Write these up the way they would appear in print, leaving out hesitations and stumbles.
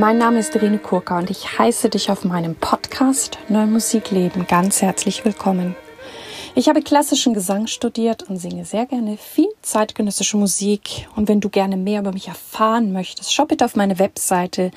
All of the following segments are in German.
Mein Name ist Irene Kurka und ich heiße dich auf meinem Podcast Neue Musik leben ganz herzlich willkommen. Ich habe klassischen Gesang studiert und singe sehr gerne viel zeitgenössische Musik. Und wenn du gerne mehr über mich erfahren möchtest, schau bitte auf meine Webseite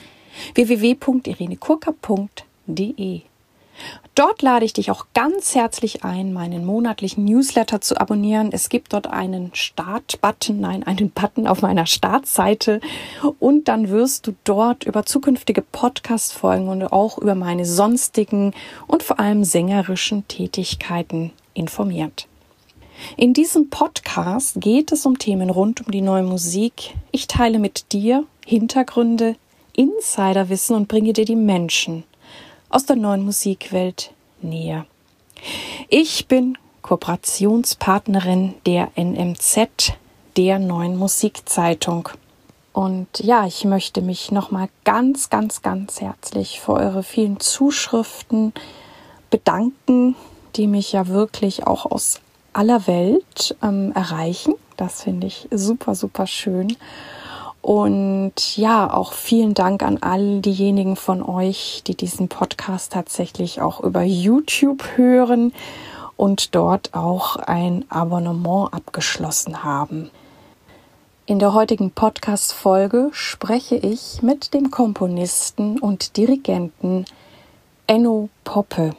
www.irenekurka.de. Dort lade ich dich auch ganz herzlich ein, meinen monatlichen Newsletter zu abonnieren. Es gibt dort einen einen Button auf meiner Startseite und dann wirst du dort über zukünftige Podcast-Folgen und auch über meine sonstigen und vor allem sängerischen Tätigkeiten informiert. In diesem Podcast geht es um Themen rund um die neue Musik. Ich teile mit dir Hintergründe, Insiderwissen und bringe dir die Menschen aus der neuen Musikwelt näher. Ich bin Kooperationspartnerin der NMZ, der neuen Musikzeitung. Und ja, ich möchte mich nochmal ganz herzlich für eure vielen Zuschriften bedanken, die mich ja wirklich auch aus aller Welt erreichen. Das finde ich super schön. Und ja, auch vielen Dank an all diejenigen von euch, die diesen Podcast tatsächlich auch über YouTube hören und dort auch ein Abonnement abgeschlossen haben. In der heutigen Podcast-Folge spreche ich mit dem Komponisten und Dirigenten Enno Poppe.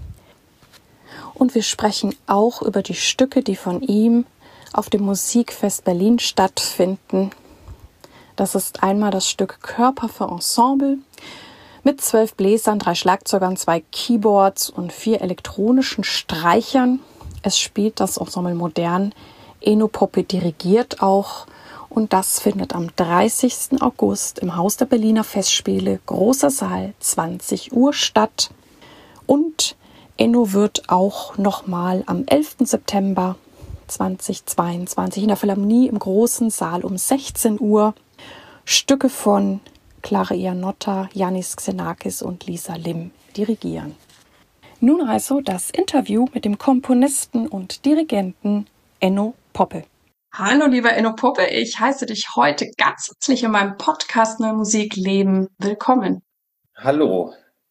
Und wir sprechen auch über die Stücke, die von ihm auf dem Musikfest Berlin stattfinden. Das ist einmal das Stück Körper für Ensemble mit 12 Bläsern, 3 Schlagzeugern, 2 Keyboards und 4 elektronischen Streichern. Es spielt das Ensemble modern. Enno Poppe dirigiert auch. Und das findet am 30. August im Haus der Berliner Festspiele, großer Saal, 20 Uhr statt. Und Enno wird auch nochmal am 11. September 2022 in der Philharmonie im großen Saal um 16 Uhr Stücke von Clara Ianotta, Yannis Xenakis und Lisa Lim dirigieren. Nun also das Interview mit dem Komponisten und Dirigenten Enno Poppe. Hallo lieber Enno Poppe, ich heiße dich heute ganz herzlich in meinem Podcast Neue Musik leben. Willkommen. Hallo.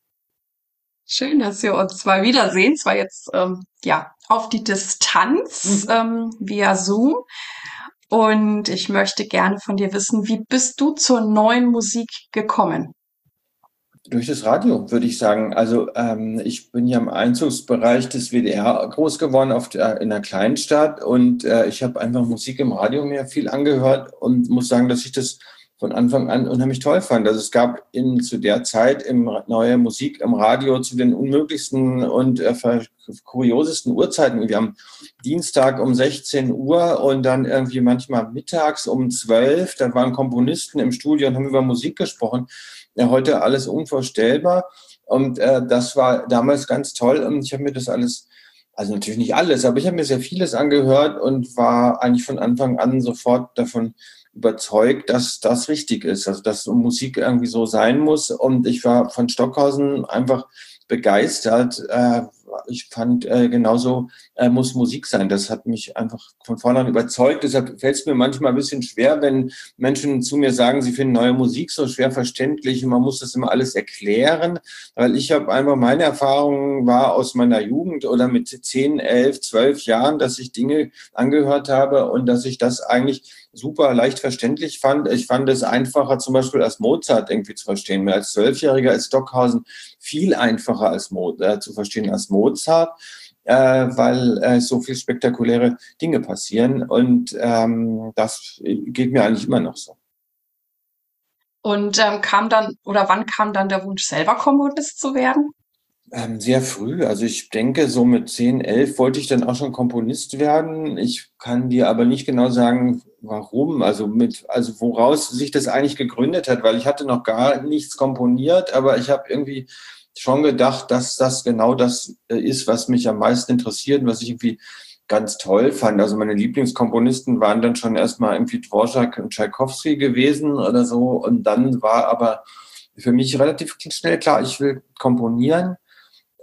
Schön, dass wir uns mal wiedersehen, zwar jetzt auf die Distanz via Zoom. Und ich möchte gerne von dir wissen, wie bist du zur neuen Musik gekommen? Durch das Radio, würde ich sagen. Also ich bin ja im Einzugsbereich des WDR groß geworden in einer Kleinstadt und ich habe einfach Musik im Radio mir viel angehört und muss sagen, dass ich das von Anfang an unheimlich toll fand. Also es gab zu der Zeit neue Musik im Radio zu den unmöglichsten und kuriosesten Uhrzeiten. Wir haben Dienstag um 16 Uhr und dann irgendwie manchmal mittags um 12. Da waren Komponisten im Studio und haben über Musik gesprochen. Ja, heute alles unvorstellbar. Und das war damals ganz toll. Und ich habe mir das alles, also natürlich nicht alles, aber ich habe mir sehr vieles angehört und war eigentlich von Anfang an sofort davon überzeugt, dass das richtig ist, also dass Musik irgendwie so sein muss. Und ich war von Stockhausen einfach begeistert. Ich fand, genauso muss Musik sein. Das hat mich einfach von vornherein überzeugt. Deshalb fällt es mir manchmal ein bisschen schwer, wenn Menschen zu mir sagen, sie finden neue Musik so schwer verständlich und man muss das immer alles erklären. Weil ich habe einfach, meine Erfahrung war aus meiner Jugend oder mit 10, 11, 12 Jahren, dass ich Dinge angehört habe und dass ich das eigentlich super leicht verständlich fand. Ich fand es einfacher, zum Beispiel als Mozart irgendwie zu verstehen. Mir als Zwölfjähriger ist Stockhausen viel einfacher als zu verstehen als Mozart, weil so viel spektakuläre Dinge passieren. Und das geht mir eigentlich immer noch so. Und wann kam dann der Wunsch, selber Komponist zu werden? Sehr früh. Also ich denke, so mit 10, 11 wollte ich dann auch schon Komponist werden. Ich kann dir aber nicht genau sagen, warum, also woraus sich das eigentlich gegründet hat, weil ich hatte noch gar nichts komponiert, aber ich habe irgendwie schon gedacht, dass das genau das ist, was mich am meisten interessiert und was ich irgendwie ganz toll fand. Also meine Lieblingskomponisten waren dann schon erstmal irgendwie Dvorak und Tschaikowski gewesen oder so. Und dann war aber für mich relativ schnell klar, ich will komponieren.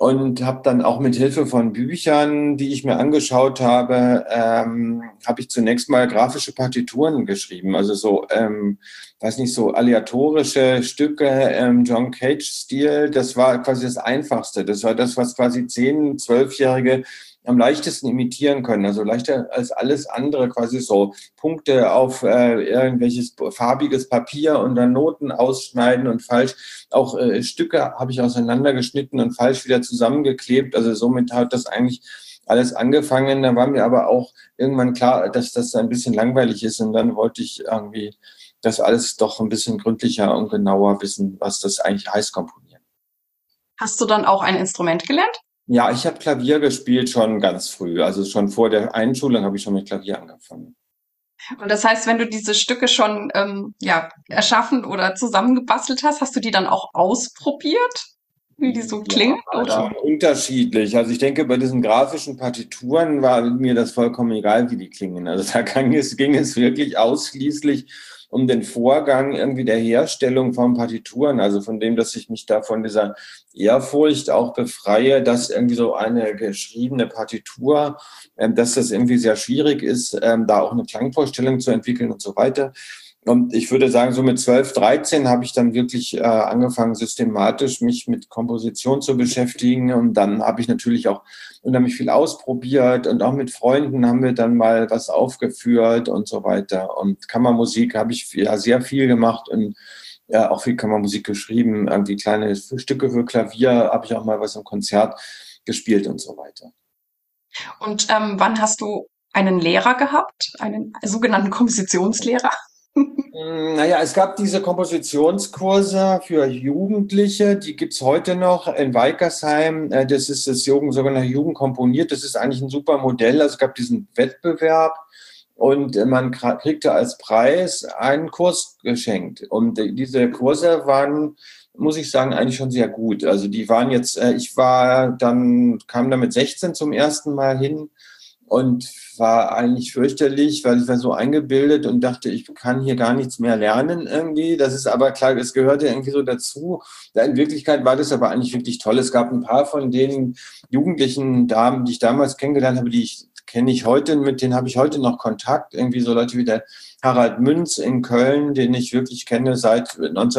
und habe dann auch mit Hilfe von Büchern, die ich mir angeschaut habe, habe ich zunächst mal grafische Partituren geschrieben. Also so, weiß nicht, so aleatorische Stücke, John Cage-Stil. Das war quasi das Einfachste. Das war das, was quasi 10-, 12-Jährige am leichtesten imitieren können. Also leichter als alles andere, quasi so Punkte auf irgendwelches farbiges Papier und dann Noten ausschneiden und falsch. Auch Stücke habe ich auseinandergeschnitten und falsch wieder zusammengeklebt. Also somit hat das eigentlich alles angefangen. Da war mir aber auch irgendwann klar, dass das ein bisschen langweilig ist. Und dann wollte ich irgendwie das alles doch ein bisschen gründlicher und genauer wissen, was das eigentlich heißt, komponieren. Hast du dann auch ein Instrument gelernt? Ja, ich habe Klavier gespielt schon ganz früh. Also schon vor der Einschulung habe ich schon mit Klavier angefangen. Und das heißt, wenn du diese Stücke schon ja, erschaffen oder zusammengebastelt hast, hast du die dann auch ausprobiert, wie die so klingen? Ja, Oder? schon unterschiedlich. Also ich denke, bei diesen grafischen Partituren war mir das vollkommen egal, wie die klingen. Also da ging es wirklich ausschließlich um den Vorgang irgendwie der Herstellung von Partituren, also von dem, dass ich mich da von dieser Ehrfurcht auch befreie, dass irgendwie so eine geschriebene Partitur, dass das irgendwie sehr schwierig ist, da auch eine Klangvorstellung zu entwickeln und so weiter. Und ich würde sagen, so mit 12, 13 habe ich dann wirklich angefangen, systematisch mich mit Komposition zu beschäftigen. Und dann habe ich natürlich auch unheimlich viel ausprobiert und auch mit Freunden haben wir dann mal was aufgeführt und so weiter. Und Kammermusik habe ich ja sehr viel gemacht und ja, auch viel Kammermusik geschrieben. Irgendwie kleine Stücke für Klavier habe ich auch mal was im Konzert gespielt und so weiter. Und wann hast du einen Lehrer gehabt, einen sogenannten Kompositionslehrer? Naja, es gab diese Kompositionskurse für Jugendliche, die gibt's heute noch in Weikersheim. Das ist das sogenannte Jugend komponiert. Das ist eigentlich ein super Modell. Also es gab diesen Wettbewerb und man kriegte als Preis einen Kurs geschenkt. Und diese Kurse waren, muss ich sagen, eigentlich schon sehr gut. Also die waren jetzt, kam da mit 16 zum ersten Mal hin und war eigentlich fürchterlich, weil ich war so eingebildet und dachte, ich kann hier gar nichts mehr lernen irgendwie. Das ist aber klar, es gehörte irgendwie so dazu. In Wirklichkeit war das aber eigentlich wirklich toll. Es gab ein paar von den jugendlichen Damen, die ich damals kennengelernt habe, kenne ich heute, mit denen habe ich heute noch Kontakt. Irgendwie so Leute wie der Harald Münz in Köln, den ich wirklich kenne seit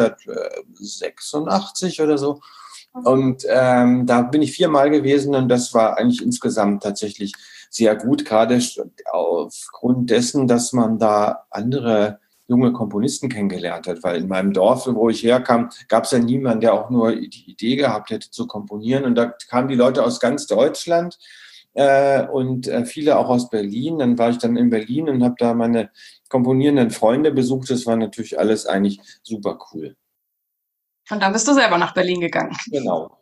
1986 oder so. Und da bin ich 4-mal gewesen und das war eigentlich insgesamt tatsächlich sehr gut, gerade aufgrund dessen, dass man da andere junge Komponisten kennengelernt hat, weil in meinem Dorf, wo ich herkam, gab es ja niemanden, der auch nur die Idee gehabt hätte zu komponieren. Und da kamen die Leute aus ganz Deutschland und viele auch aus Berlin. Dann war ich dann in Berlin und habe da meine komponierenden Freunde besucht. Das war natürlich alles eigentlich super cool. Und dann bist du selber nach Berlin gegangen. Genau.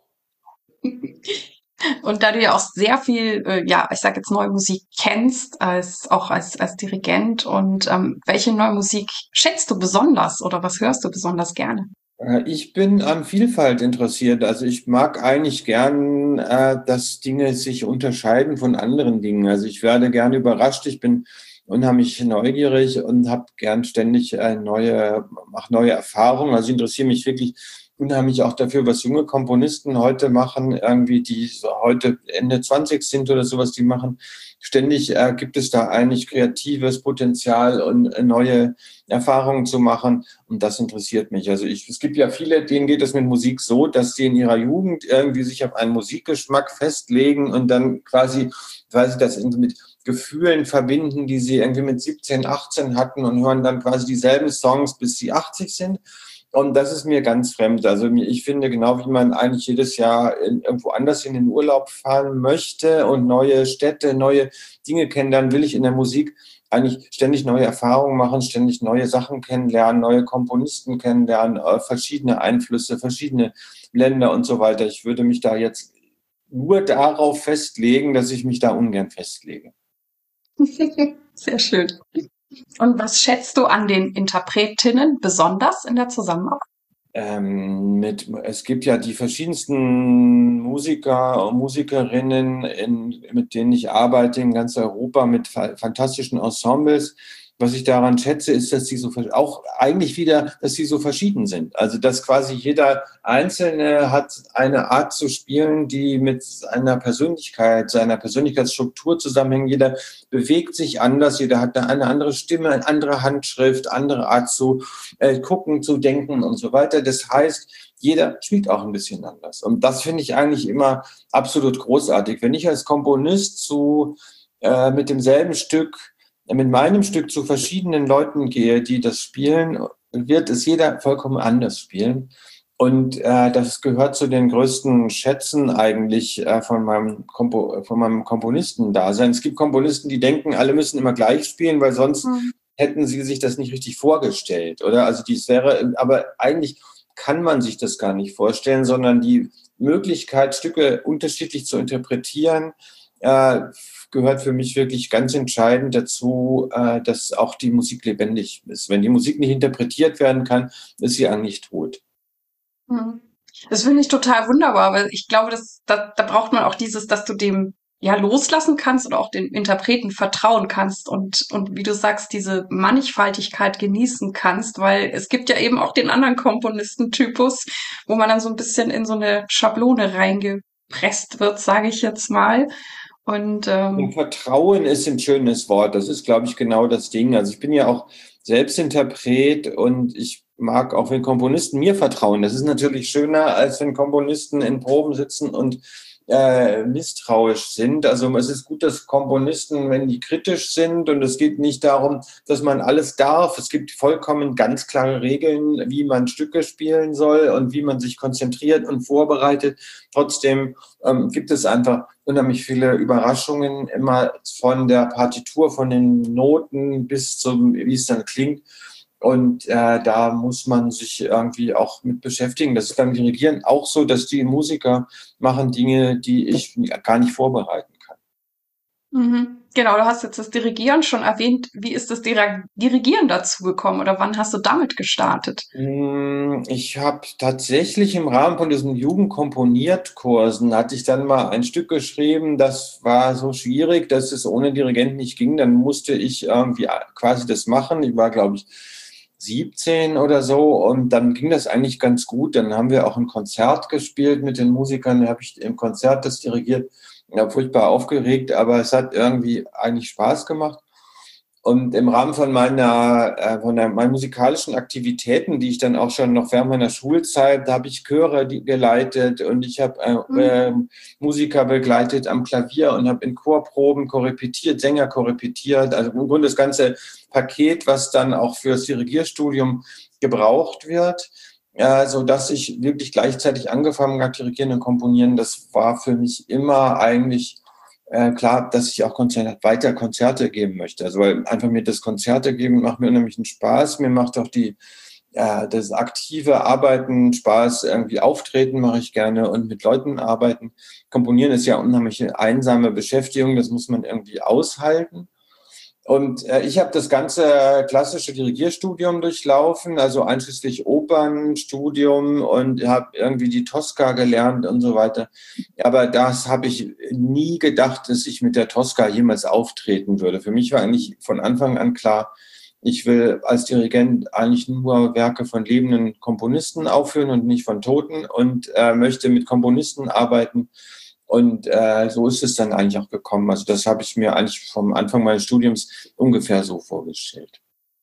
Und da du ja auch sehr viel, ja, ich sag jetzt neue Musik kennst, auch als Dirigent, und welche neue Musik schätzt du besonders oder was hörst du besonders gerne? Ich bin an Vielfalt interessiert. Also ich mag eigentlich gern, dass Dinge sich unterscheiden von anderen Dingen. Also ich werde gerne überrascht. Ich bin unheimlich neugierig und habe gern ständig neue Erfahrungen. Also ich interessiere mich wirklich unheimlich auch dafür, was junge Komponisten heute machen, irgendwie die so heute Ende 20 sind oder sowas, die machen. Ständig gibt es da eigentlich kreatives Potenzial und neue Erfahrungen zu machen. Und das interessiert mich. Also es gibt ja viele, denen geht es mit Musik so, dass sie in ihrer Jugend irgendwie sich auf einen Musikgeschmack festlegen und dann quasi, weil sie das mit Gefühlen verbinden, die sie irgendwie mit 17, 18 hatten und hören dann quasi dieselben Songs, bis sie 80 sind. Und das ist mir ganz fremd. Also ich finde, genau wie man eigentlich jedes Jahr irgendwo anders in den Urlaub fahren möchte und neue Städte, neue Dinge kennenlernen, will ich in der Musik eigentlich ständig neue Erfahrungen machen, ständig neue Sachen kennenlernen, neue Komponisten kennenlernen, verschiedene Einflüsse, verschiedene Länder und so weiter. Ich würde mich da jetzt nur darauf festlegen, dass ich mich da ungern festlege. Sehr schön. Und was schätzt du an den Interpretinnen besonders in der Zusammenarbeit? Es gibt ja die verschiedensten Musiker und Musikerinnen, mit denen ich arbeite in ganz Europa mit fantastischen Ensembles. was ich daran schätze, ist, dass sie so auch eigentlich wieder, dass sie so verschieden sind. Also dass quasi jeder Einzelne hat eine Art zu spielen, die mit einer Persönlichkeit, seiner Persönlichkeitsstruktur zusammenhängt. Jeder bewegt sich anders, jeder hat eine andere Stimme, eine andere Handschrift, andere Art zu gucken, zu denken und so weiter. Das heißt, jeder spielt auch ein bisschen anders. Und das finde ich eigentlich immer absolut großartig. Wenn ich als Komponist mit demselben Stück, mit meinem Stück zu verschiedenen Leuten gehe, die das spielen, wird es jeder vollkommen anders spielen. Und das gehört zu den größten Schätzen eigentlich von meinem Komponistendasein. Es gibt Komponisten, die denken, alle müssen immer gleich spielen, weil sonst hätten sie sich das nicht richtig vorgestellt, oder? Also dies wäre, aber eigentlich kann man sich das gar nicht vorstellen, sondern die Möglichkeit, Stücke unterschiedlich zu interpretieren, gehört für mich wirklich ganz entscheidend dazu, dass auch die Musik lebendig ist. Wenn die Musik nicht interpretiert werden kann, ist sie eigentlich tot. Das finde ich total wunderbar, weil ich glaube, da braucht man auch dieses, dass du dem ja loslassen kannst oder auch dem Interpreten vertrauen kannst und wie du sagst, diese Mannigfaltigkeit genießen kannst, weil es gibt ja eben auch den anderen Komponistentypus, wo man dann so ein bisschen in so eine Schablone reingepresst wird, sage ich jetzt mal. Und Vertrauen ist ein schönes Wort. Das ist, glaube ich, genau das Ding. Also ich bin ja auch selbst Interpret und ich mag auch, wenn Komponisten mir vertrauen. Das ist natürlich schöner, als wenn Komponisten in Proben sitzen und misstrauisch sind. Also es ist gut, dass Komponisten, wenn die kritisch sind, und es geht nicht darum, dass man alles darf. Es gibt vollkommen ganz klare Regeln, wie man Stücke spielen soll und wie man sich konzentriert und vorbereitet. Trotzdem gibt es einfach unheimlich viele Überraschungen, immer von der Partitur, von den Noten bis zum, wie es dann klingt. Und da muss man sich irgendwie auch mit beschäftigen. Das ist beim Dirigieren auch so, dass die Musiker machen Dinge, die ich gar nicht vorbereiten kann. Genau, du hast jetzt das Dirigieren schon erwähnt. Wie ist das Dirigieren dazu gekommen oder wann hast du damit gestartet? Ich habe tatsächlich im Rahmen von diesen Jugendkomponiertkursen, hatte ich dann mal ein Stück geschrieben, das war so schwierig, dass es ohne Dirigent nicht ging. Dann musste ich irgendwie quasi das machen. Ich war, glaube ich, 17 oder so, und dann ging das eigentlich ganz gut. Dann haben wir auch ein Konzert gespielt mit den Musikern. Da habe ich im Konzert das dirigiert. Ja, furchtbar aufgeregt, aber es hat irgendwie eigentlich Spaß gemacht. Und im Rahmen von meinen musikalischen Aktivitäten, die ich dann auch schon noch während meiner Schulzeit, da habe ich Chöre geleitet und ich habe Musiker begleitet am Klavier und habe in Chorproben korrepetiert, Sänger korrepetiert. Also im Grunde das ganze Paket, was dann auch fürs Dirigierstudium gebraucht wird, so dass ich wirklich gleichzeitig angefangen habe, dirigieren und komponieren. Das war für mich immer eigentlich klar, dass ich auch weiter Konzerte geben möchte. Also weil einfach mir das Konzerte geben macht mir unheimlich einen Spaß. Mir macht auch das aktive Arbeiten Spaß. Irgendwie auftreten mache ich gerne und mit Leuten arbeiten. Komponieren ist ja unheimlich einsame Beschäftigung. Das muss man irgendwie aushalten. Und ich habe das ganze klassische Dirigierstudium durchlaufen, also einschließlich Opernstudium, und habe irgendwie die Tosca gelernt und so weiter. Aber das habe ich nie gedacht, dass ich mit der Tosca jemals auftreten würde. Für mich war eigentlich von Anfang an klar, ich will als Dirigent eigentlich nur Werke von lebenden Komponisten aufführen und nicht von Toten, und möchte mit Komponisten arbeiten. Und so ist es dann eigentlich auch gekommen. Also das habe ich mir eigentlich vom Anfang meines Studiums ungefähr so vorgestellt.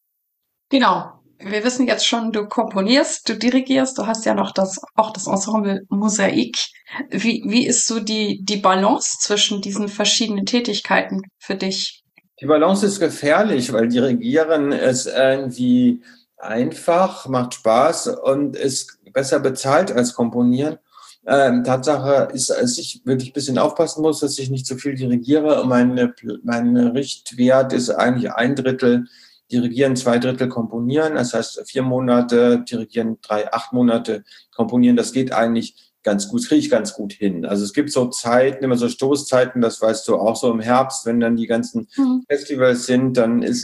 Genau. Wir wissen jetzt schon, du komponierst, du dirigierst, du hast ja noch auch das Ensemble Mosaik. Wie ist so die Balance zwischen diesen verschiedenen Tätigkeiten für dich? Die Balance ist gefährlich, weil Dirigieren ist irgendwie einfach, macht Spaß und ist besser bezahlt als Komponieren. Tatsache ist, dass ich wirklich ein bisschen aufpassen muss, dass ich nicht zu viel dirigiere. Mein Richtwert ist eigentlich 1/3 dirigieren, 2/3 komponieren. Das heißt 4 Monate dirigieren, 8 Monate komponieren. Das geht eigentlich ganz gut, kriege ich ganz gut hin. Also es gibt so Zeiten, immer so Stoßzeiten, das weißt du auch so im Herbst, wenn dann die ganzen Festivals sind, dann ist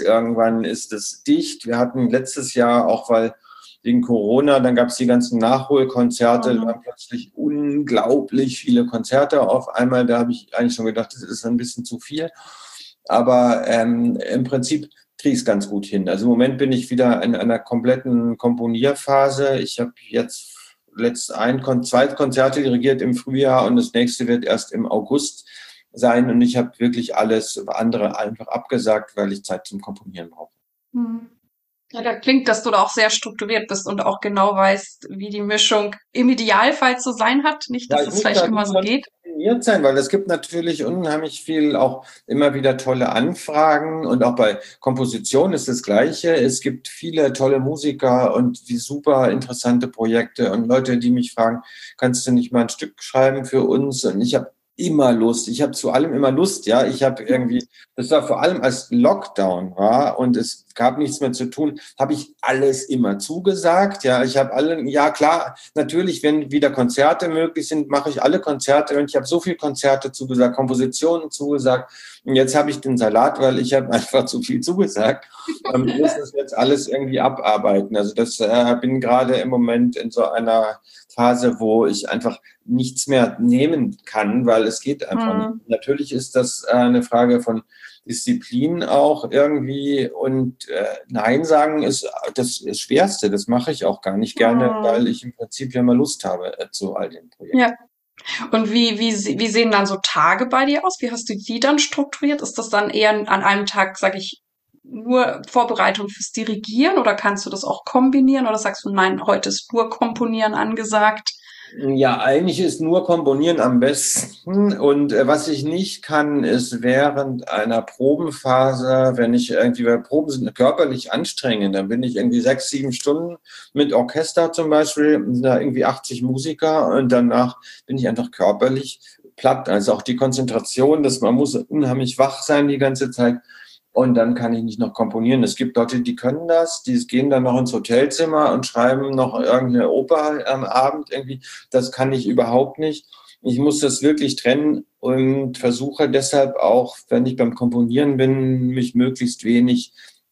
es dicht. Wir hatten letztes Jahr auch, weil wegen Corona, dann gab es die ganzen Nachholkonzerte, da waren plötzlich unglaublich viele Konzerte auf einmal. Da habe ich eigentlich schon gedacht, das ist ein bisschen zu viel. Aber im Prinzip kriege ich es ganz gut hin. Also im Moment bin ich wieder in einer kompletten Komponierphase. Ich habe jetzt zwei Konzerte dirigiert im Frühjahr und das nächste wird erst im August sein. Und ich habe wirklich alles andere einfach abgesagt, weil ich Zeit zum Komponieren brauche. Hm. Ja, da klingt, dass du da auch sehr strukturiert bist und auch genau weißt, wie die Mischung im Idealfall zu sein hat. Nicht, Ja, dass ich es muss vielleicht da immer so schon geht. kombiniert sein, weil es gibt natürlich unheimlich viel, auch immer wieder tolle Anfragen und auch bei Komposition ist das Gleiche. Es gibt viele tolle Musiker und die super interessante Projekte und Leute, die mich fragen, kannst du nicht mal ein Stück schreiben für uns? Und ich habe immer Lust. Ich habe zu allem immer Lust, ja. Ich habe irgendwie, das war vor allem als Lockdown war und es gab nichts mehr zu tun, habe ich alles immer zugesagt, ja. Ich habe ja klar, natürlich, wenn wieder Konzerte möglich sind, mache ich alle Konzerte und ich habe so viele Konzerte zugesagt, Kompositionen zugesagt und jetzt habe ich den Salat, weil ich habe einfach zu viel zugesagt und muss das jetzt alles irgendwie abarbeiten. Also das bin gerade im Moment in so einer Phase, wo ich einfach nichts mehr nehmen kann, weil es geht einfach nicht. Natürlich ist das eine Frage von Disziplin auch irgendwie und Nein sagen ist das Schwerste. Das mache ich auch gar nicht gerne, weil ich im Prinzip ja mal Lust habe zu all den Projekten. Ja. Und wie sehen dann so Tage bei dir aus? Wie hast du die dann strukturiert? Ist das dann eher an einem Tag, sage ich, nur Vorbereitung fürs Dirigieren oder kannst du das auch kombinieren oder sagst du, nein, heute ist nur Komponieren angesagt? Ja, eigentlich ist nur Komponieren am besten. Und was ich nicht kann, ist während einer Probenphase, wenn ich irgendwie, weil Proben sind körperlich anstrengend, dann bin ich irgendwie 6, 7 Stunden mit Orchester zum Beispiel, da irgendwie 80 Musiker und danach bin ich einfach körperlich platt. Also auch die Konzentration, man muss unheimlich wach sein die ganze Zeit. Und dann kann ich nicht noch komponieren. Es gibt Leute, die können das, die gehen dann noch ins Hotelzimmer und schreiben noch irgendeine Oper am Abend irgendwie. Das kann ich überhaupt nicht. Ich muss das wirklich trennen und versuche deshalb auch, wenn ich beim Komponieren bin, mich möglichst wenig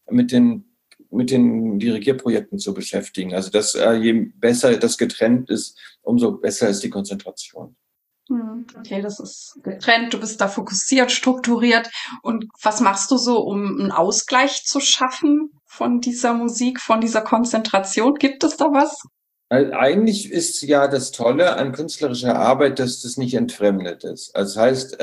mit den Dirigierprojekten zu beschäftigen. Also je besser das getrennt ist, umso besser ist die Konzentration. Okay, das ist getrennt, du bist da fokussiert, strukturiert. Und was machst du so, um einen Ausgleich zu schaffen von dieser Musik, von dieser Konzentration? Gibt es da was? Eigentlich ist ja das Tolle an künstlerischer Arbeit, dass das nicht entfremdet ist. Also das heißt,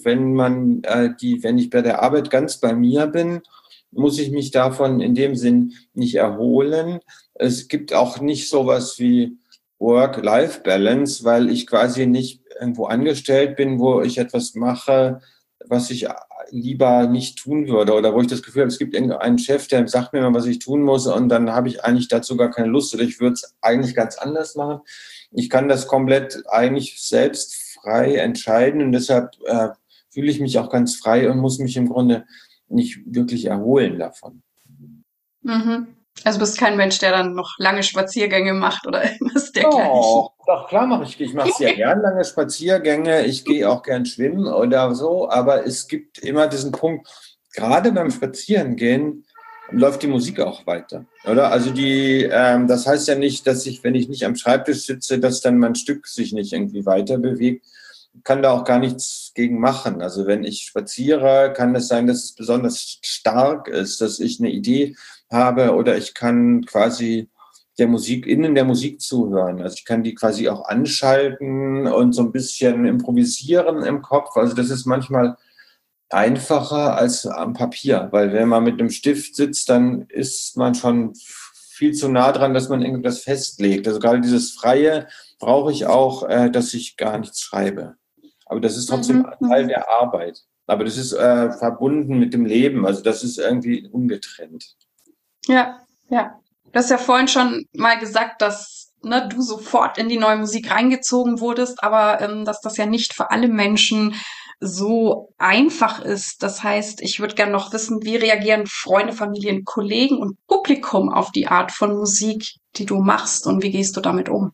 wenn ich bei der Arbeit ganz bei mir bin, muss ich mich davon in dem Sinn nicht erholen. Es gibt auch nicht sowas wie Work-Life-Balance, weil ich quasi nicht irgendwo angestellt bin, wo ich etwas mache, was ich lieber nicht tun würde oder wo ich das Gefühl habe, es gibt irgendeinen Chef, der sagt mir mal, was ich tun muss und dann habe ich eigentlich dazu gar keine Lust oder ich würde es eigentlich ganz anders machen. Ich kann das komplett eigentlich selbst frei entscheiden und deshalb fühle ich mich auch ganz frei und muss mich im Grunde nicht wirklich erholen davon. Mhm. Also bist kein Mensch, der dann noch lange Spaziergänge macht oder irgendwas dergleichen. Doch, klar mache ich. Ich mache sehr gern lange Spaziergänge. Ich gehe auch gern schwimmen oder so. Aber es gibt immer diesen Punkt, gerade beim Spazierengehen läuft die Musik auch weiter, oder? Also das heißt ja nicht, dass wenn ich nicht am Schreibtisch sitze, dass dann mein Stück sich nicht irgendwie weiter bewegt. Ich kann da auch gar nichts gegen machen. Also wenn ich spaziere, kann es sein, dass es besonders stark ist, dass ich eine Idee habe oder ich kann quasi in der Musik zuhören. Also ich kann die quasi auch anschalten und so ein bisschen improvisieren im Kopf. Also das ist manchmal einfacher als am Papier, weil wenn man mit einem Stift sitzt, dann ist man schon viel zu nah dran, dass man irgendwas festlegt. Also gerade dieses Freie brauche ich auch, dass ich gar nichts schreibe. Aber das ist trotzdem Teil der Arbeit. Aber das ist verbunden mit dem Leben. Also das ist irgendwie ungetrennt. Ja, ja. Du hast ja vorhin schon mal gesagt, dass du sofort in die neue Musik reingezogen wurdest, aber dass das ja nicht für alle Menschen so einfach ist. Das heißt, ich würde gerne noch wissen, wie reagieren Freunde, Familien, Kollegen und Publikum auf die Art von Musik, die du machst und wie gehst du damit um?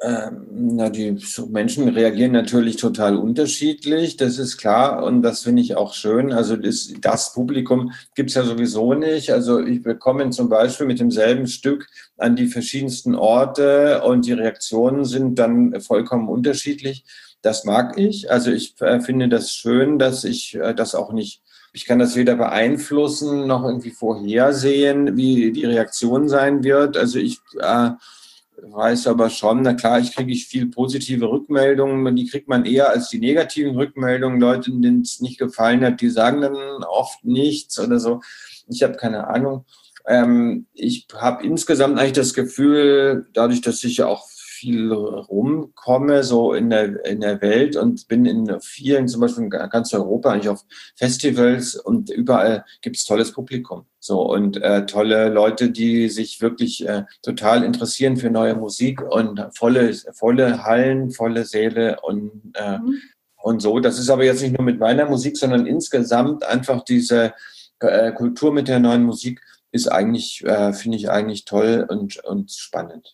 Die Menschen reagieren natürlich total unterschiedlich, das ist klar und das finde ich auch schön. Also das Publikum gibt's ja sowieso nicht. Also wir kommen zum Beispiel mit demselben Stück an die verschiedensten Orte und die Reaktionen sind dann vollkommen unterschiedlich. Das mag ich. Also ich finde das schön, dass ich das auch nicht Ich kann das weder beeinflussen noch irgendwie vorhersehen, wie die Reaktion sein wird. Also ich weiß aber schon, na klar, kriege ich viel positive Rückmeldungen, die kriegt man eher als die negativen Rückmeldungen. Leute, denen es nicht gefallen hat, die sagen dann oft nichts oder so. Ich habe keine Ahnung. Ich habe insgesamt eigentlich das Gefühl, dadurch, dass ich ja auch viel rumkomme, so in der Welt und bin in vielen, zum Beispiel in ganz Europa, eigentlich auf Festivals und überall gibt es tolles Publikum. So und tolle Leute, die sich wirklich total interessieren für neue Musik und volle Hallen, volle Säle und so. Das ist aber jetzt nicht nur mit meiner Musik, sondern insgesamt einfach diese Kultur mit der neuen Musik ist eigentlich, finde ich eigentlich toll und spannend.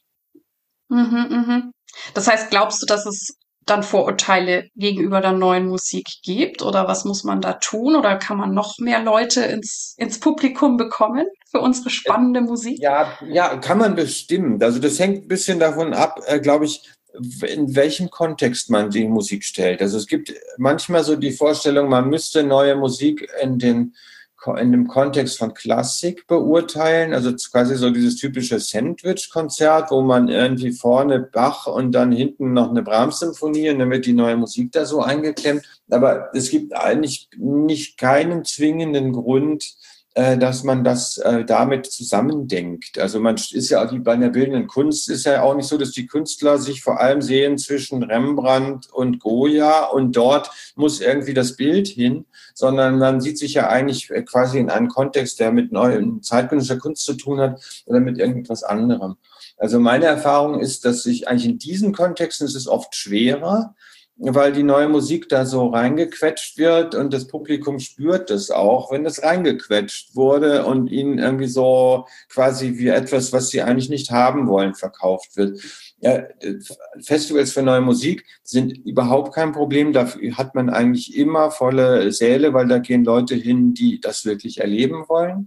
Das heißt, glaubst du, dass es dann Vorurteile gegenüber der neuen Musik gibt? Oder was muss man da tun? Oder kann man noch mehr Leute ins Publikum bekommen für unsere spannende Musik? Ja, kann man bestimmen. Also das hängt ein bisschen davon ab, glaube ich, in welchem Kontext man die Musik stellt. Also es gibt manchmal so die Vorstellung, man müsste neue Musik in dem Kontext von Klassik beurteilen, also quasi so dieses typische Sandwich-Konzert, wo man irgendwie vorne Bach und dann hinten noch eine Brahms-Symphonie und dann wird die neue Musik da so eingeklemmt. Aber es gibt eigentlich nicht keinen zwingenden Grund, dass man das damit zusammendenkt. Also man ist ja auch wie bei einer bildenden Kunst, ist ja auch nicht so, dass die Künstler sich vor allem sehen zwischen Rembrandt und Goya und dort muss irgendwie das Bild hin, sondern man sieht sich ja eigentlich quasi in einem Kontext, der mit neuen zeitgenössischer Kunst zu tun hat oder mit irgendetwas anderem. Also meine Erfahrung ist, dass sich eigentlich in diesen Kontexten ist es oft schwerer, weil die neue Musik da so reingequetscht wird und das Publikum spürt es auch, wenn es reingequetscht wurde und ihnen irgendwie so quasi wie etwas, was sie eigentlich nicht haben wollen, verkauft wird. Ja, Festivals für neue Musik sind überhaupt kein Problem. Dafür hat man eigentlich immer volle Säle, weil da gehen Leute hin, die das wirklich erleben wollen.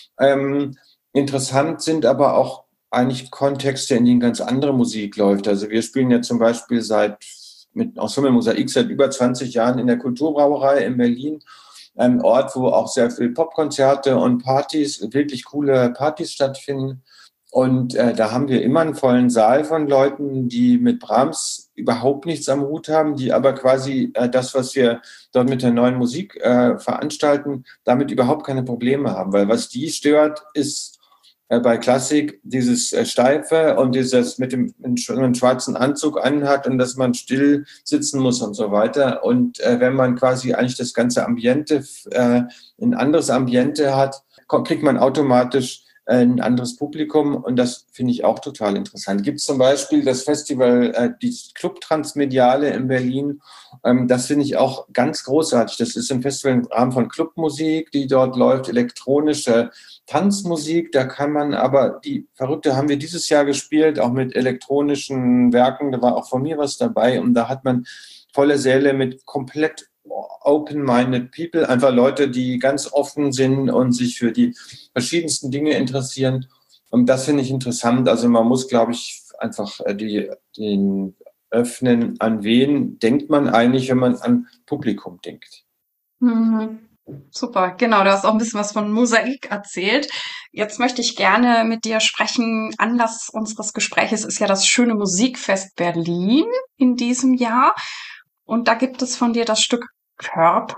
Interessant sind aber auch eigentlich Kontexte, in denen ganz andere Musik läuft. Also wir spielen ja zum Beispiel mit Ensemble Mosaik seit über 20 Jahren in der Kulturbrauerei in Berlin, einem Ort, wo auch sehr viel Popkonzerte und Partys, wirklich coole Partys stattfinden. Und da haben wir immer einen vollen Saal von Leuten, die mit Brahms überhaupt nichts am Hut haben, die aber quasi das, was wir dort mit der neuen Musik veranstalten, damit überhaupt keine Probleme haben. Weil was die stört, ist bei Klassik dieses Steife und dieses mit dem schwarzen Anzug anhat und dass man still sitzen muss und so weiter. Und wenn man quasi eigentlich das ganze Ambiente, ein anderes Ambiente hat, kriegt man automatisch ein anderes Publikum und das finde ich auch total interessant. Gibt es zum Beispiel das Festival, die Club Transmediale in Berlin, das finde ich auch ganz großartig. Das ist ein Festival im Rahmen von Clubmusik, die dort läuft, elektronische Tanzmusik, da kann man aber, die Verrückte haben wir dieses Jahr gespielt, auch mit elektronischen Werken, da war auch von mir was dabei und da hat man volle Säle mit komplett open-minded people, einfach Leute, die ganz offen sind und sich für die verschiedensten Dinge interessieren. Und das finde ich interessant. Also man muss, glaube ich, einfach den öffnen. An wen denkt man eigentlich, wenn man an Publikum denkt? Super, genau, du hast auch ein bisschen was von Mosaik erzählt. Jetzt möchte ich gerne mit dir sprechen. Anlass unseres Gespräches ist ja das schöne Musikfest Berlin in diesem Jahr. Und da gibt es von dir das Stück Körper.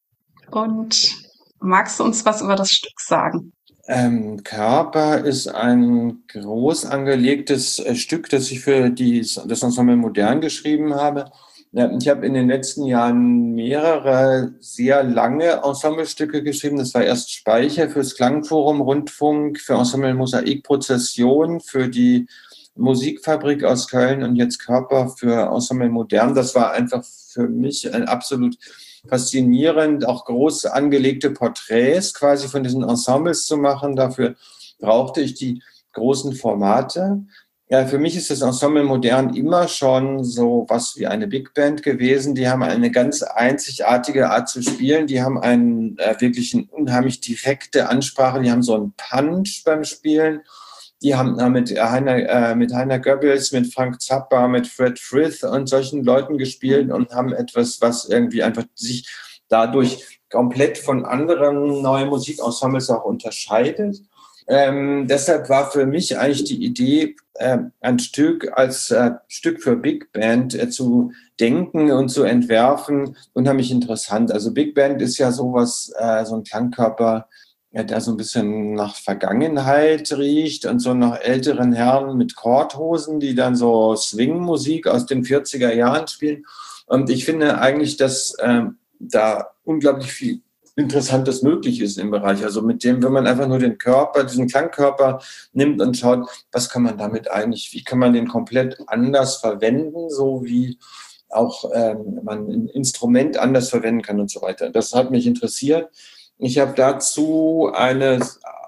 Und magst du uns was über das Stück sagen? Körper ist ein groß angelegtes Stück, das ich für das Ensemble Modern geschrieben habe. Ich habe in den letzten Jahren mehrere sehr lange Ensemblestücke geschrieben. Das war erst Speicher fürs Klangforum Rundfunk, für Ensemble Mosaik Prozession, für die Musikfabrik aus Köln und jetzt Körper für Ensemble Modern. Das war einfach für mich ein absolut faszinierend, auch groß angelegte Porträts quasi von diesen Ensembles zu machen. Dafür brauchte ich die großen Formate. Ja, für mich ist das Ensemble Modern immer schon so was wie eine Big Band gewesen. Die haben eine ganz einzigartige Art zu spielen. Die haben wirklich eine unheimlich direkte Ansprache. Die haben so einen Punch beim Spielen. Die haben mit Heiner Goebbels, mit Frank Zappa, mit Fred Frith und solchen Leuten gespielt und haben etwas, was irgendwie einfach sich dadurch komplett von anderen neuen Musikensembles auch unterscheidet. Deshalb war für mich eigentlich die Idee, ein Stück als Stück für Big Band zu denken und zu entwerfen, unheimlich interessant. Also Big Band ist ja sowas, so ein Klangkörper, der so ein bisschen nach Vergangenheit riecht und so nach älteren Herren mit Korthosen, die dann so Swing-Musik aus den 40er Jahren spielen. Und ich finde eigentlich, dass da unglaublich viel Interessantes möglich ist im Bereich. Also mit dem, wenn man einfach nur den Körper, diesen Klangkörper nimmt und schaut, was kann man damit eigentlich, wie kann man den komplett anders verwenden, so wie auch man ein Instrument anders verwenden kann und so weiter. Das hat mich interessiert. Ich habe dazu eine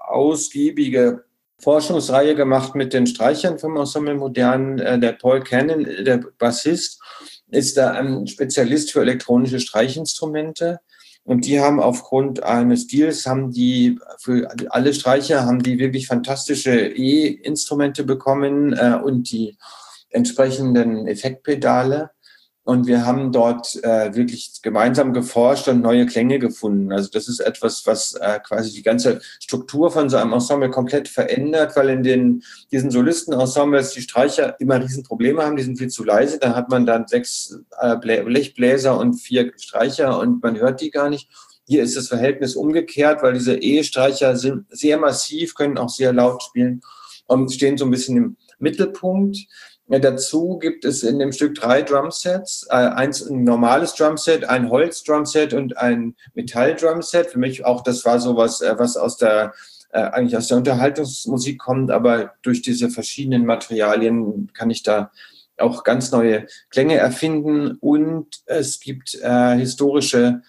ausgiebige Forschungsreihe gemacht mit den Streichern vom Ensemble Modern. Der Paul Cannon, der Bassist, ist da ein Spezialist für elektronische Streichinstrumente. Und die haben aufgrund eines Deals, haben die für alle Streicher, haben die wirklich fantastische E-Instrumente bekommen und die entsprechenden Effektpedale. Und wir haben dort wirklich gemeinsam geforscht und neue Klänge gefunden. Also das ist etwas, was quasi die ganze Struktur von so einem Ensemble komplett verändert, weil in diesen Solistenensembles die Streicher immer Riesenprobleme haben, die sind viel zu leise. Dann hat man dann 6 Blechbläser und 4 Streicher und man hört die gar nicht. Hier ist das Verhältnis umgekehrt, weil diese E-Streicher sind sehr massiv, können auch sehr laut spielen und stehen so ein bisschen im Mittelpunkt. Ja, dazu gibt es in dem Stück 3 Drumsets, ein normales Drumset, ein Holz-Drumset und ein Metall-Drumset. Für mich auch, das war sowas, was eigentlich aus der Unterhaltungsmusik kommt, aber durch diese verschiedenen Materialien kann ich da auch ganz neue Klänge erfinden. Und es gibt historische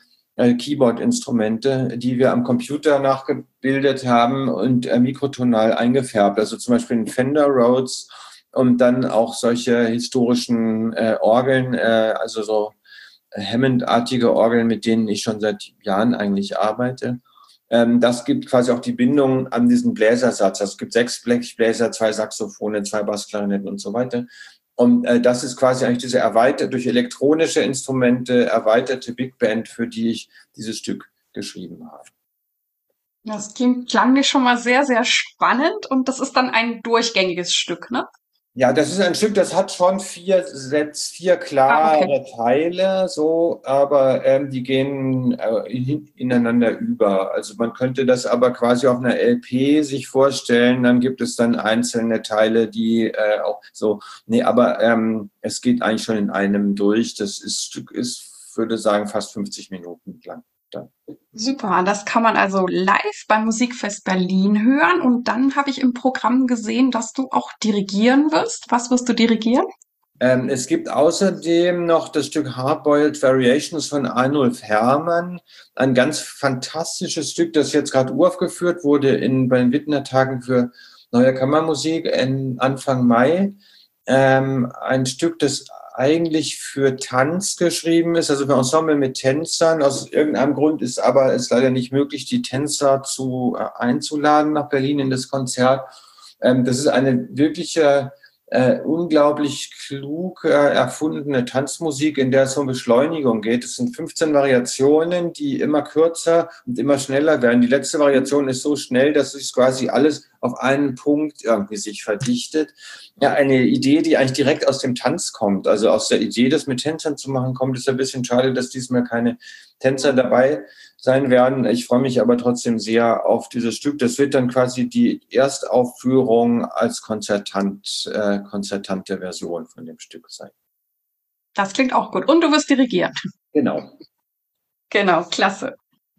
Keyboard-Instrumente, die wir am Computer nachgebildet haben und mikrotonal eingefärbt. Also zum Beispiel ein Fender Rhodes, und dann auch solche historischen Orgeln, also so Hammond-artige Orgeln, mit denen ich schon seit Jahren eigentlich arbeite. Das gibt quasi auch die Bindung an diesen Bläsersatz. Also es gibt 6 Blechbläser, 2 Saxophone, 2 Bassklarinetten und so weiter. Und das ist quasi eigentlich diese durch elektronische Instrumente erweiterte Big Band, für die ich dieses Stück geschrieben habe. Das klang mir schon mal sehr, sehr spannend und das ist dann ein durchgängiges Stück, ne? Ja, das ist ein Stück, das hat schon 4 Sets, 4 klare Teile, so, aber die gehen ineinander über. Also man könnte das aber quasi auf einer LP sich vorstellen, dann gibt es dann einzelne Teile, die auch so, nee, aber es geht eigentlich schon in einem durch. Stück ist, würde sagen, fast 50 Minuten lang. Dann. Super, das kann man also live beim Musikfest Berlin hören. Und dann habe ich im Programm gesehen, dass du auch dirigieren wirst. Was wirst du dirigieren? Es gibt außerdem noch das Stück Hard-Boiled Variations von Arnulf Herrmann, ein ganz fantastisches Stück, das jetzt gerade uraufgeführt wurde bei den Wittner Tagen für Neue Kammermusik Anfang Mai. Ein Stück, das eigentlich für Tanz geschrieben ist, also für Ensemble mit Tänzern. Aus irgendeinem Grund ist aber es leider nicht möglich, die Tänzer einzuladen nach Berlin in das Konzert. Das ist eine wirkliche, unglaublich klug erfundene Tanzmusik, in der es um Beschleunigung geht. Es sind 15 Variationen, die immer kürzer und immer schneller werden. Die letzte Variation ist so schnell, dass sich quasi alles auf einen Punkt irgendwie sich verdichtet. Ja, eine Idee, die eigentlich direkt aus dem Tanz kommt. Also aus der Idee, das mit Tänzern zu machen, kommt. Es ein bisschen schade, dass diesmal keine Tänzer dabei sein werden. Ich freue mich aber trotzdem sehr auf dieses Stück. Das wird dann quasi die Erstaufführung als konzertante Version von dem Stück sein. Das klingt auch gut. Und du wirst dirigieren. Genau. Genau, klasse.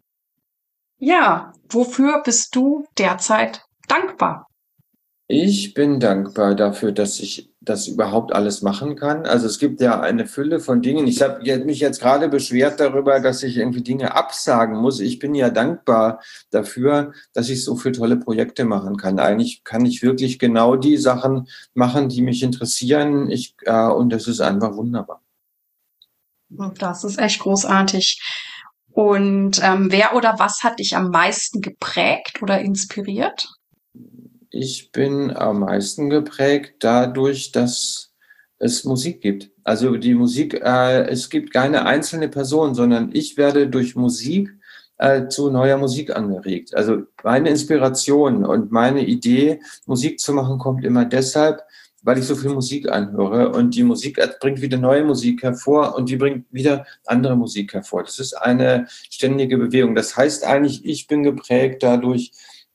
Ja, wofür bist du derzeit dankbar? Ich bin dankbar dafür, dass ich das überhaupt alles machen kann. Also es gibt ja eine Fülle von Dingen. Ich habe mich jetzt gerade beschwert darüber, dass ich irgendwie Dinge absagen muss. Ich bin ja dankbar dafür, dass ich so viele tolle Projekte machen kann. Eigentlich kann ich wirklich genau die Sachen machen, die mich interessieren. Und das ist einfach wunderbar. Das ist echt großartig. Und wer oder was hat dich am meisten geprägt oder inspiriert? Ich bin am meisten geprägt dadurch, dass es Musik gibt. Also die Musik, es gibt keine einzelne Person, sondern ich werde durch Musik zu neuer Musik angeregt. Also meine Inspiration und meine Idee, Musik zu machen, kommt immer deshalb, weil ich so viel Musik anhöre und die Musik bringt wieder neue Musik hervor und die bringt wieder andere Musik hervor. Das ist eine ständige Bewegung. Das heißt eigentlich, ich bin geprägt dadurch,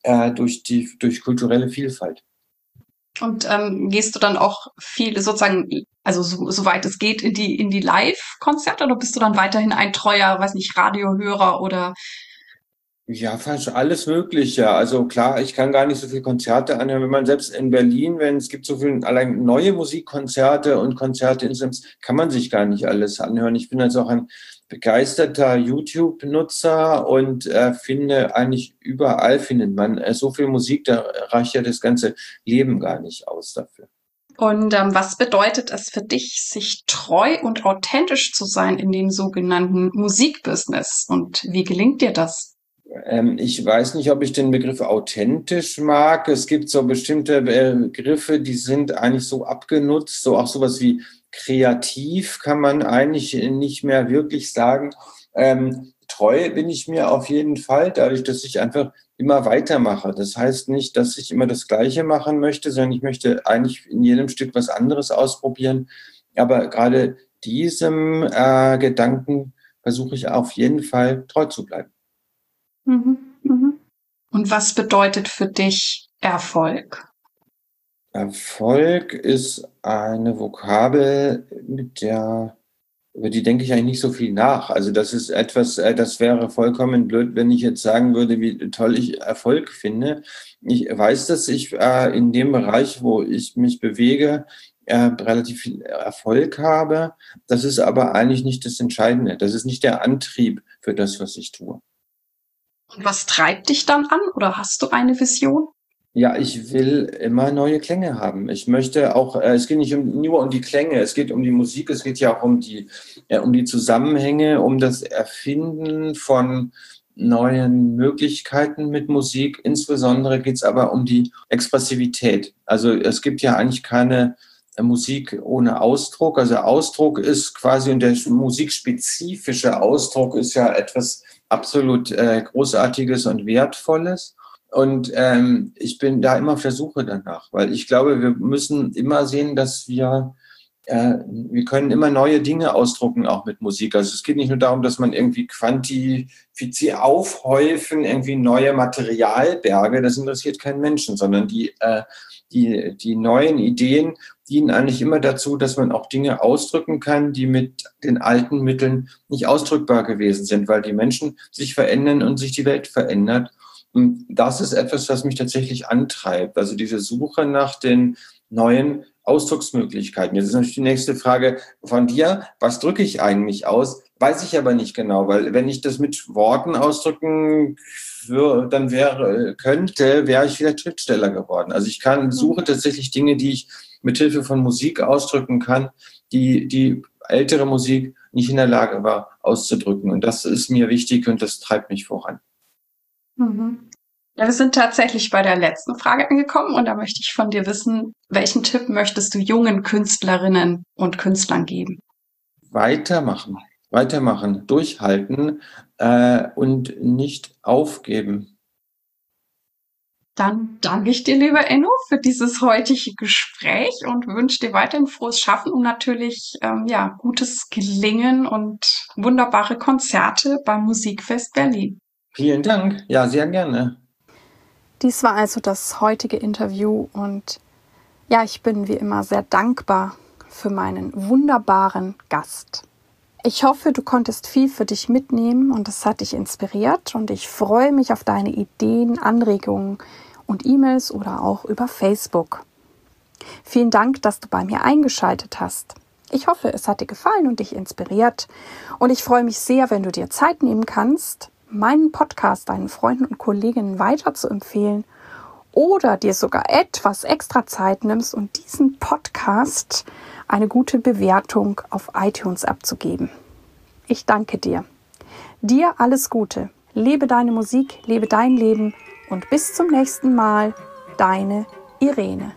durch kulturelle Vielfalt. Und gehst du dann auch viel sozusagen, also soweit es geht, in die Live-Konzerte oder bist du dann weiterhin ein treuer, weiß nicht, Radiohörer oder? Ja, fast alles Mögliche. Also klar, ich kann gar nicht so viele Konzerte anhören. Wenn man selbst in Berlin, wenn es gibt so viele allein neue Musikkonzerte und Konzerte insgesamt, kann man sich gar nicht alles anhören. Ich bin also auch ein begeisterter YouTube-Nutzer und finde eigentlich überall findet man so viel Musik, da reicht ja das ganze Leben gar nicht aus dafür. Und was bedeutet es für dich, sich treu und authentisch zu sein in dem sogenannten Musikbusiness? Und wie gelingt dir das? Ich weiß nicht, ob ich den Begriff authentisch mag. Es gibt so bestimmte Begriffe, die sind eigentlich so abgenutzt, so auch sowas wie kreativ kann man eigentlich nicht mehr wirklich sagen. Treu bin ich mir auf jeden Fall, dadurch, dass ich einfach immer weitermache. Das heißt nicht, dass ich immer das Gleiche machen möchte, sondern ich möchte eigentlich in jedem Stück was anderes ausprobieren. Aber gerade diesem Gedanken versuche ich auf jeden Fall treu zu bleiben. Mhm, mhm. Und was bedeutet für dich Erfolg? Erfolg ist eine Vokabel, über die denke ich eigentlich nicht so viel nach. Also das ist etwas, das wäre vollkommen blöd, wenn ich jetzt sagen würde, wie toll ich Erfolg finde. Ich weiß, dass ich in dem Bereich, wo ich mich bewege, relativ viel Erfolg habe. Das ist aber eigentlich nicht das Entscheidende. Das ist nicht der Antrieb für das, was ich tue. Und was treibt dich dann an? Oder hast du eine Vision? Ja, ich will immer neue Klänge haben. Ich möchte auch, es geht nicht nur um die Klänge, es geht um die Musik, es geht ja auch um die Zusammenhänge, um das Erfinden von neuen Möglichkeiten mit Musik. Insbesondere geht es aber um die Expressivität. Also es gibt ja eigentlich keine Musik ohne Ausdruck. Also Ausdruck ist quasi, und der musikspezifische Ausdruck ist ja etwas absolut Großartiges und Wertvolles. Und ich bin da immer auf der Suche danach, weil ich glaube, wir müssen immer sehen, dass wir können immer neue Dinge ausdrucken, auch mit Musik. Also es geht nicht nur darum, dass man irgendwie aufhäufen, irgendwie neue Materialberge, das interessiert keinen Menschen, sondern die neuen Ideen dienen eigentlich immer dazu, dass man auch Dinge ausdrücken kann, die mit den alten Mitteln nicht ausdrückbar gewesen sind, weil die Menschen sich verändern und sich die Welt verändert. Und das ist etwas, was mich tatsächlich antreibt. Also diese Suche nach den neuen Ausdrucksmöglichkeiten. Jetzt ist natürlich die nächste Frage von dir. Was drücke ich eigentlich aus? Weiß ich aber nicht genau, weil wenn ich das mit Worten ausdrücken wäre ich vielleicht Schriftsteller geworden. Also ich suche tatsächlich Dinge, die ich mit Hilfe von Musik ausdrücken kann, die ältere Musik nicht in der Lage war auszudrücken. Und das ist mir wichtig und das treibt mich voran. Mhm. Ja, wir sind tatsächlich bei der letzten Frage angekommen und da möchte ich von dir wissen, welchen Tipp möchtest du jungen Künstlerinnen und Künstlern geben? Weitermachen, durchhalten und nicht aufgeben. Dann danke ich dir, lieber Enno, für dieses heutige Gespräch und wünsche dir weiterhin frohes Schaffen und natürlich gutes Gelingen und wunderbare Konzerte beim Musikfest Berlin. Vielen Dank. Ja, sehr gerne. Dies war also das heutige Interview und ja, ich bin wie immer sehr dankbar für meinen wunderbaren Gast. Ich hoffe, du konntest viel für dich mitnehmen und es hat dich inspiriert und ich freue mich auf deine Ideen, Anregungen und E-Mails oder auch über Facebook. Vielen Dank, dass du bei mir eingeschaltet hast. Ich hoffe, es hat dir gefallen und dich inspiriert und ich freue mich sehr, wenn du dir Zeit nehmen kannst, meinen Podcast deinen Freunden und Kolleginnen weiter zu empfehlen oder dir sogar etwas extra Zeit nimmst und diesen Podcast eine gute Bewertung auf iTunes abzugeben. Ich danke dir. Dir alles Gute. Lebe deine Musik, lebe dein Leben und bis zum nächsten Mal. Deine Irene.